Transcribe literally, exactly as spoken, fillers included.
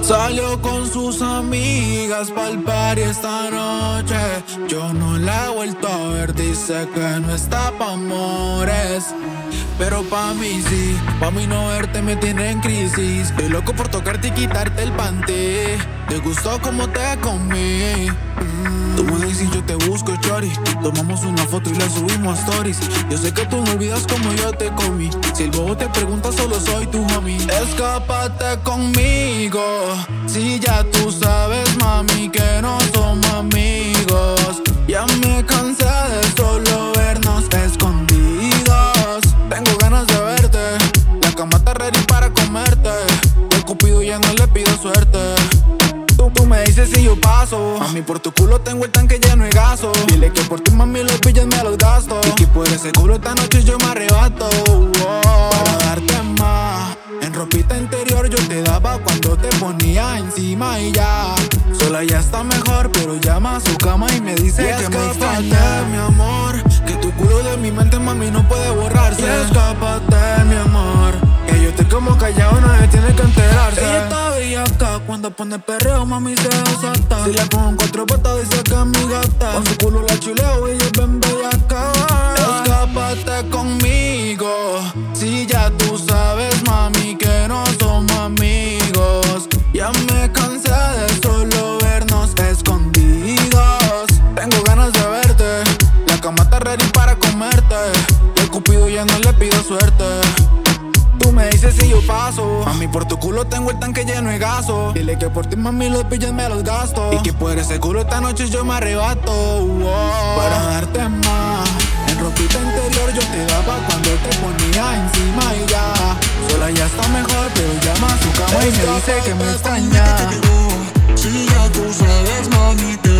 Salió con sus amigas pa'l party esta noche. Yo no la he vuelto a ver, dice que no está pa' amores. Pero pa' mí sí, pa' mí no verte me tiene en crisis. Estoy loco por tocarte y quitarte el panty. ¿Te gustó como te comí? Mm. Tú me dices yo te busco, chori. Tomamos una foto y la subimos a stories. Yo sé que tú me olvidas como yo te comí. Si el bobo te pregunta solo soy tu homie. Escápate conmigo, si ya tú sabes mami que no somos amigos. Ya me cansé de solo vernos escondidos. Tengo ganas de verte, la cama está ready para comerte. El cupido ya no le pido suerte. Tú, tú me dices si yo paso. A mí por tu culo tengo el tanque lleno de gaso. Dile que por ti mami los pillos me los gasto. Y que por ese culo esta noche yo me arrebato. Oh, para darte más. En ropita interior yo te daba cuando te ponía encima y ya. Sola ya está mejor, pero llama a su cama y me dice y que me extraña. Mi amor, que tu culo de mi mente mami no puede borrarse. Y escápate mi amor, que yo te como callado, nadie tiene que enterarse. Ella está bellaca, cuando pone perreo mami se desata. Si le pongo cuatro patas dice que es mi gata. Con su culo la chuleo y ella es bien bellaca. Escápate conmigo, si ya tú sabes mami que no somos amigos. Ya me cansé de solo vernos escondidos. Tengo ganas de verte, la cama está ready para comerte. Y el cupido ya no le pido suerte. Tú me dices si yo paso. Mami, por tu culo tengo el tanque lleno de gaso. Dile que por ti mami los pillos me los gasto. Y que por ese culo esta noche yo me arrebato. Oh, para darte más. En ropita interior yo te daba cuando te ponía encima y ya. Sola ya está mejor, pero llama a su cama y me dice que me extraña. Si ya tú sabes mami que